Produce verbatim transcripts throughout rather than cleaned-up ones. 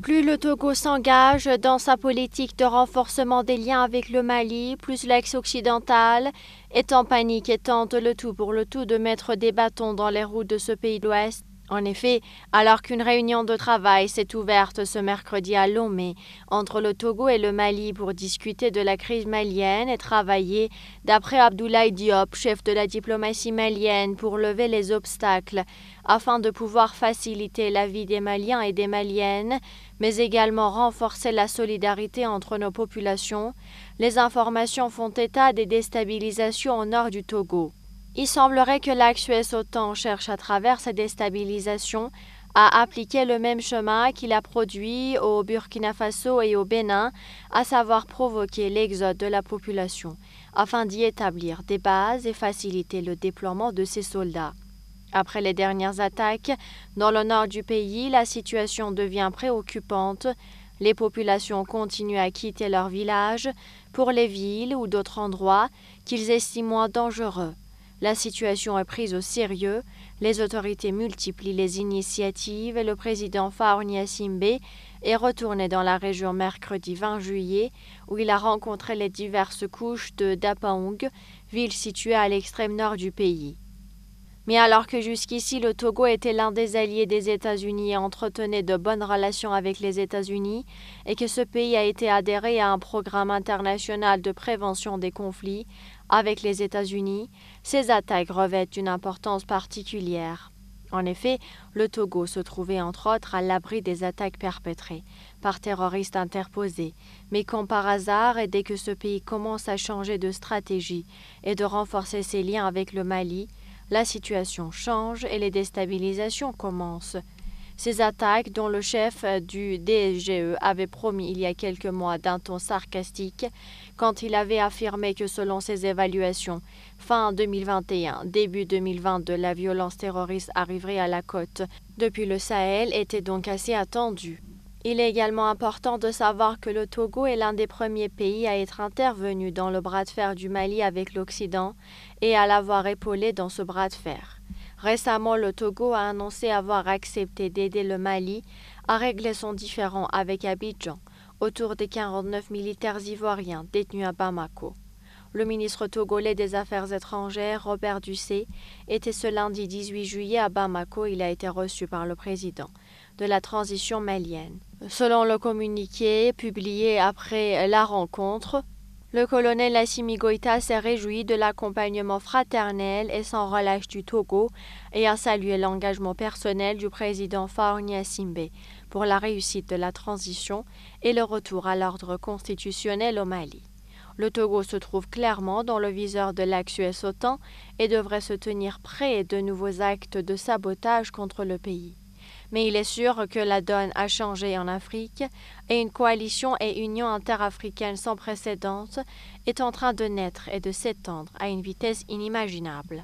Plus le Togo s'engage dans sa politique de renforcement des liens avec le Mali, plus l'ex-occidental est en panique et tente le tout pour le tout de mettre des bâtons dans les roues de ce pays de l'Ouest. En effet, alors qu'une réunion de travail s'est ouverte ce mercredi à Lomé entre le Togo et le Mali pour discuter de la crise malienne et travailler, d'après Abdoulaye Diop, chef de la diplomatie malienne, pour lever les obstacles afin de pouvoir faciliter la vie des Maliens et des Maliennes, mais également renforcer la solidarité entre nos populations, les informations font état des déstabilisations au nord du Togo. Il semblerait que l'axe U S-OTAN cherche à travers ces déstabilisations à appliquer le même chemin qu'il a produit au Burkina Faso et au Bénin, à savoir provoquer l'exode de la population, afin d'y établir des bases et faciliter le déploiement de ces soldats. Après les dernières attaques, dans le nord du pays, la situation devient préoccupante. Les populations continuent à quitter leurs villages pour les villes ou d'autres endroits qu'ils estiment moins dangereux. La situation est prise au sérieux, les autorités multiplient les initiatives et le président Faure Gnassingbé est retourné dans la région mercredi vingt juillet où il a rencontré les diverses couches de Dapaong, ville située à l'extrême nord du pays. Mais alors que jusqu'ici le Togo était l'un des alliés des États-Unis et entretenait de bonnes relations avec les États-Unis et que ce pays a été adhéré à un programme international de prévention des conflits avec les États-Unis, ces attaques revêtent une importance particulière. En effet, le Togo se trouvait entre autres à l'abri des attaques perpétrées par terroristes interposés, mais comme par hasard, et dès que ce pays commence à changer de stratégie et de renforcer ses liens avec le Mali, la situation change et les déstabilisations commencent. Ces attaques, dont le chef du D S G E avait promis il y a quelques mois d'un ton sarcastique, quand il avait affirmé que selon ses évaluations, fin deux mille vingt et un, début deux mille vingt-deux, la violence terroriste arriverait à la côte depuis le Sahel, était donc assez attendue. Il est également important de savoir que le Togo est l'un des premiers pays à être intervenu dans le bras de fer du Mali avec l'Occident et à l'avoir épaulé dans ce bras de fer. Récemment, le Togo a annoncé avoir accepté d'aider le Mali à régler son différend avec Abidjan autour des quarante-neuf militaires ivoiriens détenus à Bamako. Le ministre togolais des Affaires étrangères, Robert Dussé, était ce lundi dix-huit juillet à Bamako. Il a été reçu par le président de la transition malienne. Selon le communiqué publié après la rencontre, le colonel Assimi Goïta s'est réjoui de l'accompagnement fraternel et sans relâche du Togo et a salué l'engagement personnel du président Faure Gnassingbé pour la réussite de la transition et le retour à l'ordre constitutionnel au Mali. Le Togo se trouve clairement dans le viseur de l'axe U S-OTAN et devrait se tenir prêt de nouveaux actes de sabotage contre le pays. Mais il est sûr que la donne a changé en Afrique et une coalition et union interafricaine sans précédent est en train de naître et de s'étendre à une vitesse inimaginable.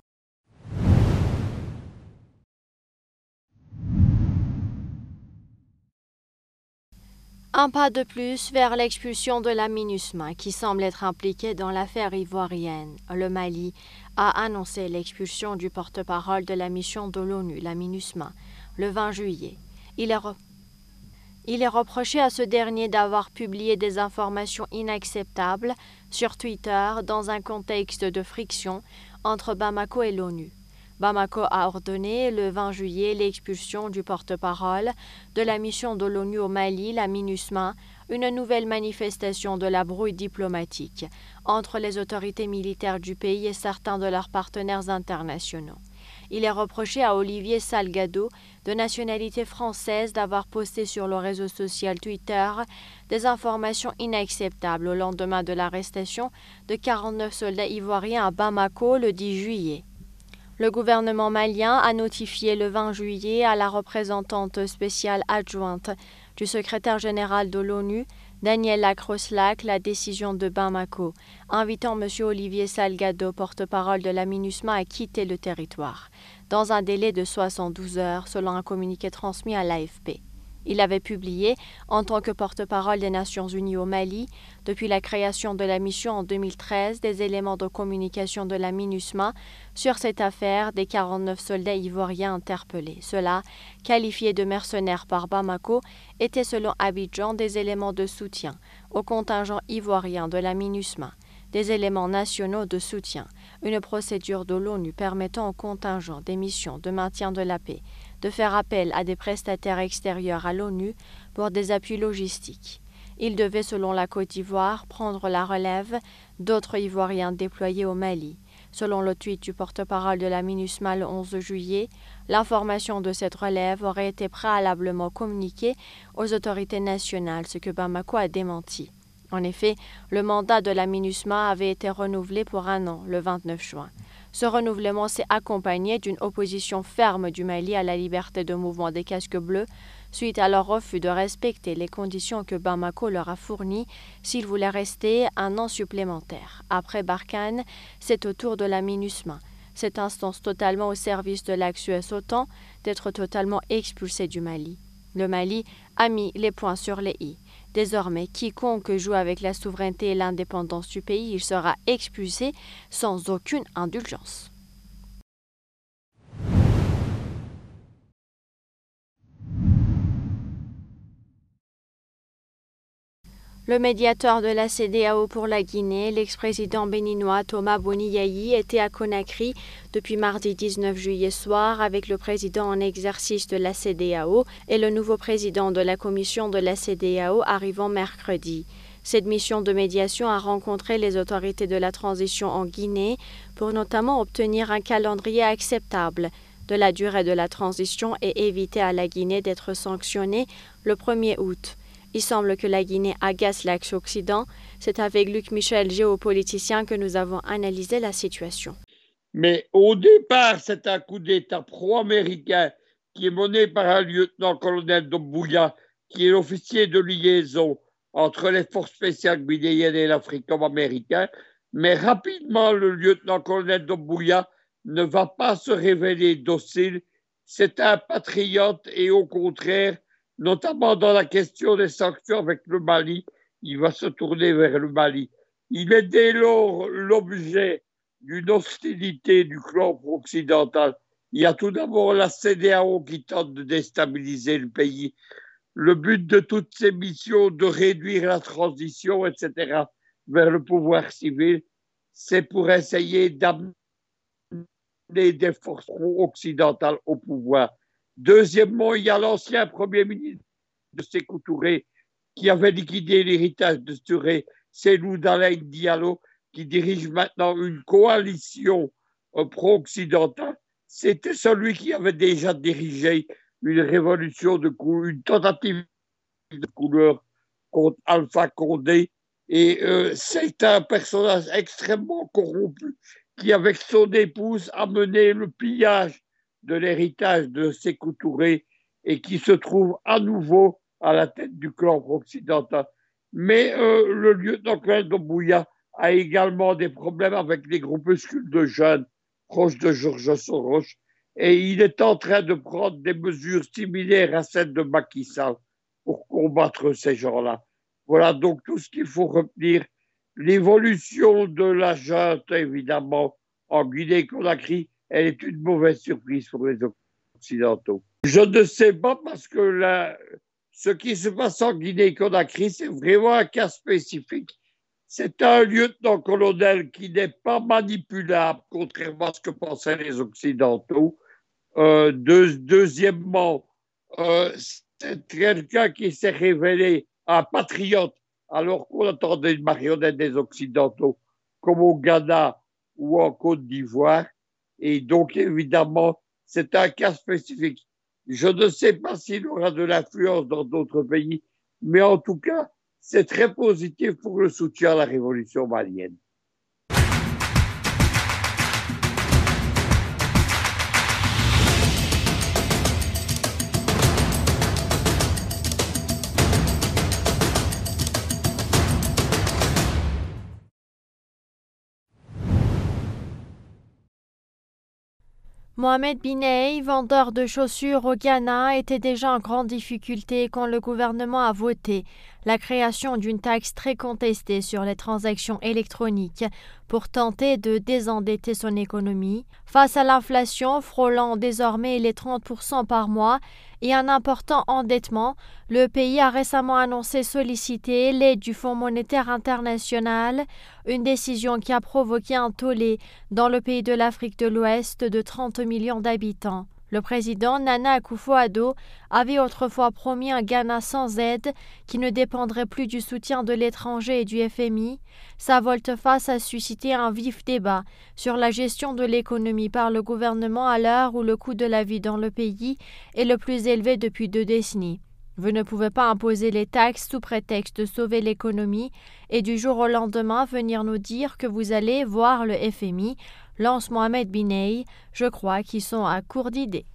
Un pas de plus vers l'expulsion de la MINUSMA qui semble être impliquée dans l'affaire ivoirienne. Le Mali a annoncé l'expulsion du porte-parole de la mission de l'ONU, la MINUSMA, le vingt juillet. Il est, re... Il est reproché à ce dernier d'avoir publié des informations inacceptables sur Twitter dans un contexte de friction entre Bamako et l'ONU. Bamako a ordonné le vingt juillet l'expulsion du porte-parole de la mission de l'ONU au Mali, la MINUSMA, une nouvelle manifestation de la brouille diplomatique entre les autorités militaires du pays et certains de leurs partenaires internationaux. Il est reproché à Olivier Salgado, de nationalité française, d'avoir posté sur le réseau social Twitter des informations inacceptables au lendemain de l'arrestation de quarante-neuf soldats ivoiriens à Bamako le dix juillet. Le gouvernement malien a notifié le vingt juillet à la représentante spéciale adjointe du secrétaire général de l'ONU, Daniela Crosslac, la décision de Bamako, invitant M. Olivier Salgado, porte-parole de la MINUSMA, à quitter le territoire, dans un délai de soixante-douze heures, selon un communiqué transmis à l'A F P. Il avait publié, en tant que porte-parole des Nations Unies au Mali, depuis la création de la mission en deux mille treize, des éléments de communication de la MINUSMA sur cette affaire des quarante-neuf soldats ivoiriens interpellés. Ceux-là, qualifiés de mercenaires par Bamako, étaient selon Abidjan des éléments de soutien au contingent ivoirien de la MINUSMA, des éléments nationaux de soutien, une procédure de l'ONU permettant au contingent des missions de maintien de la paix de faire appel à des prestataires extérieurs à l'ONU pour des appuis logistiques. Ils devaient, selon la Côte d'Ivoire, prendre la relève d'autres Ivoiriens déployés au Mali. Selon le tweet du porte-parole de la MINUSMA le onze juillet, l'information de cette relève aurait été préalablement communiquée aux autorités nationales, ce que Bamako a démenti. En effet, le mandat de la MINUSMA avait été renouvelé pour un an, le vingt-neuf juin. Ce renouvellement s'est accompagné d'une opposition ferme du Mali à la liberté de mouvement des casques bleus, suite à leur refus de respecter les conditions que Bamako leur a fournies s'ils voulaient rester un an supplémentaire. Après Barkhane, c'est au tour de la MINUSMA, cette instance totalement au service de l'axe U S-OTAN, d'être totalement expulsée du Mali. Le Mali a mis les points sur les i. Désormais, quiconque joue avec la souveraineté et l'indépendance du pays, il sera expulsé sans aucune indulgence. Le médiateur de la C E D E A O pour la Guinée, l'ex-président béninois Thomas Boni Yayi, était à Conakry depuis mardi dix-neuf juillet soir avec le président en exercice de la C E D E A O et le nouveau président de la commission de la C E D E A O arrivant mercredi. Cette mission de médiation a rencontré les autorités de la transition en Guinée pour notamment obtenir un calendrier acceptable de la durée de la transition et éviter à la Guinée d'être sanctionnée le premier août. Il semble que la Guinée agace l'axe-Occident. C'est avec Luc Michel, géopoliticien, que nous avons analysé la situation. Mais au départ, c'est un coup d'État pro-américain qui est mené par un lieutenant-colonel Doumbouya, qui est l'officier de liaison entre les forces spéciales guinéennes et l'Africom américain. Mais rapidement, le lieutenant-colonel Doumbouya ne va pas se révéler docile. C'est un patriote et au contraire, notamment dans la question des sanctions avec le Mali, il va se tourner vers le Mali. Il est dès lors l'objet d'une hostilité du clan occidental. Il y a tout d'abord la C E D E A O qui tente de déstabiliser le pays. Le but de toutes ces missions de réduire la transition, et cetera, vers le pouvoir civil, c'est pour essayer d'amener des forces occidentales au pouvoir. Deuxièmement, il y a l'ancien premier ministre de Sékou Touré qui avait liquidé l'héritage de Touré, Cellou Dalein Diallo, qui dirige maintenant une coalition pro-occidentale. C'était celui qui avait déjà dirigé une révolution de couleur, une tentative de couleur contre Alpha Condé. Et euh, c'est un personnage extrêmement corrompu qui, avec son épouse, a mené le pillage de l'héritage de Sékou Touré et qui se trouve à nouveau à la tête du clan occidental. Mais euh, le lieutenant-colonel Doumbouya a également des problèmes avec les groupuscules de jeunes proches de Georges Soros et il est en train de prendre des mesures similaires à celles de Macky Sall pour combattre ces gens-là. Voilà donc tout ce qu'il faut retenir. L'évolution de la junte, évidemment, en Guinée-Conakry, elle est une mauvaise surprise pour les Occidentaux. Je ne sais pas parce que la, ce qui se passe en Guinée-Conakry, c'est vraiment un cas spécifique. C'est un lieutenant-colonel qui n'est pas manipulable, contrairement à ce que pensaient les Occidentaux. Euh, deux, deuxièmement, euh, c'est quelqu'un qui s'est révélé un patriote alors qu'on attendait une marionnette des Occidentaux, comme au Ghana ou en Côte d'Ivoire. Et donc, évidemment, c'est un cas spécifique. Je ne sais pas s'il aura de l'influence dans d'autres pays, mais en tout cas, c'est très positif pour le soutien à la révolution malienne. Mohamed Binei, vendeur de chaussures au Ghana, était déjà en grande difficulté quand le gouvernement a voté la création d'une taxe très contestée sur les transactions électroniques pour tenter de désendetter son économie. Face à l'inflation frôlant désormais les trente pour cent par mois et un important endettement, le pays a récemment annoncé solliciter l'aide du Fonds monétaire international, une décision qui a provoqué un tollé dans le pays de l'Afrique de l'Ouest de trente millions d'habitants. Le président Nana Akufo-Addo avait autrefois promis un Ghana sans aide qui ne dépendrait plus du soutien de l'étranger et du F M I. Sa volte-face a suscité un vif débat sur la gestion de l'économie par le gouvernement à l'heure où le coût de la vie dans le pays est le plus élevé depuis deux décennies. Vous ne pouvez pas imposer les taxes sous prétexte de sauver l'économie et du jour au lendemain venir nous dire que vous allez voir le F M I, lance Mohamed Binei. Je crois qu'ils sont à court d'idées.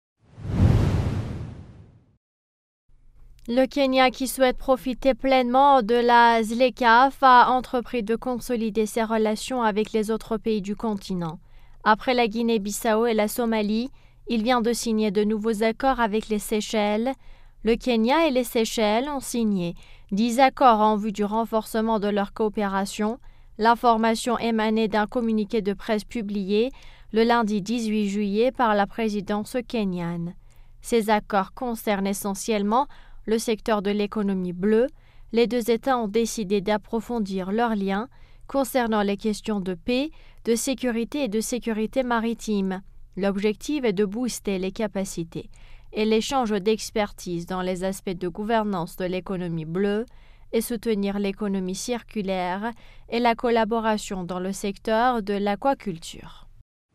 Le Kenya, qui souhaite profiter pleinement de la ZLECAf, a entrepris de consolider ses relations avec les autres pays du continent. Après la Guinée-Bissau et la Somalie, il vient de signer de nouveaux accords avec les Seychelles. Le Kenya et les Seychelles ont signé dix accords en vue du renforcement de leur coopération. L'information émanait d'un communiqué de presse publié le lundi dix-huit juillet par la présidence kenyane. Ces accords concernent essentiellement le secteur de l'économie bleue. Les deux États ont décidé d'approfondir leurs liens concernant les questions de paix, de sécurité et de sécurité maritime. L'objectif est de booster les capacités et l'échange d'expertise dans les aspects de gouvernance de l'économie bleue et soutenir l'économie circulaire et la collaboration dans le secteur de l'aquaculture.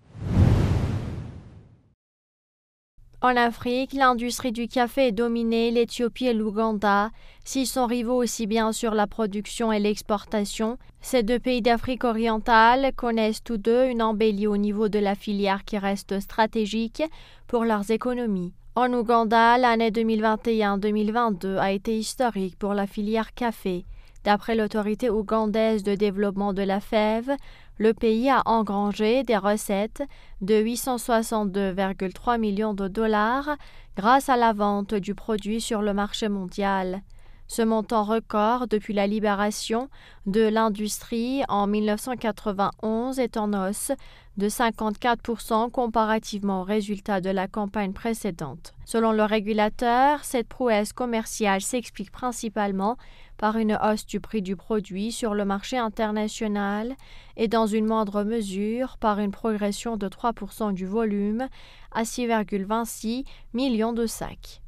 En Afrique, l'industrie du café est dominée, l'Éthiopie et l'Ouganda, s'ils sont rivaux aussi bien sur la production et l'exportation. Ces deux pays d'Afrique orientale connaissent tous deux une embellie au niveau de la filière qui reste stratégique pour leurs économies. En Ouganda, l'année deux mille vingt et un deux mille vingt-deux a été historique pour la filière café. D'après l'autorité ougandaise de développement de la fève, le pays a engrangé des recettes de huit cent soixante-deux virgule trois millions de dollars grâce à la vente du produit sur le marché mondial. Ce montant record depuis la libération de l'industrie en mille neuf cent quatre-vingt-onze est en hausse de cinquante-quatre pour cent comparativement aux résultats de la campagne précédente. Selon le régulateur, cette prouesse commerciale s'explique principalement par une hausse du prix du produit sur le marché international et dans une moindre mesure par une progression de trois pour cent du volume à six virgule vingt-six millions de sacs.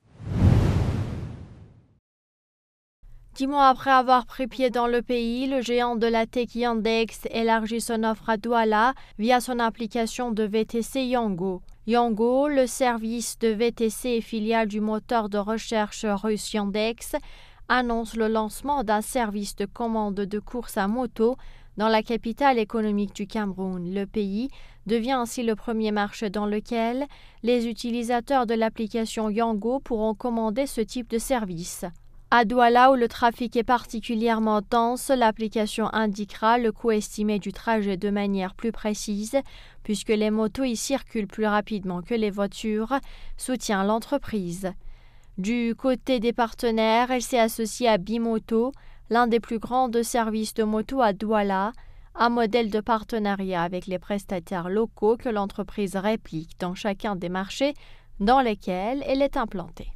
Dix mois après avoir pris pied dans le pays, le géant de la tech Yandex élargit son offre à Douala via son application de V T C Yango. Yango, le service de V T C et filiale du moteur de recherche russe Yandex, annonce le lancement d'un service de commande de course à moto dans la capitale économique du Cameroun. Le pays devient ainsi le premier marché dans lequel les utilisateurs de l'application Yango pourront commander ce type de service. À Douala, où le trafic est particulièrement dense, l'application indiquera le coût estimé du trajet de manière plus précise, puisque les motos y circulent plus rapidement que les voitures, soutient l'entreprise. Du côté des partenaires, elle s'est associée à Bimoto, l'un des plus grands services de moto à Douala, un modèle de partenariat avec les prestataires locaux que l'entreprise réplique dans chacun des marchés dans lesquels elle est implantée.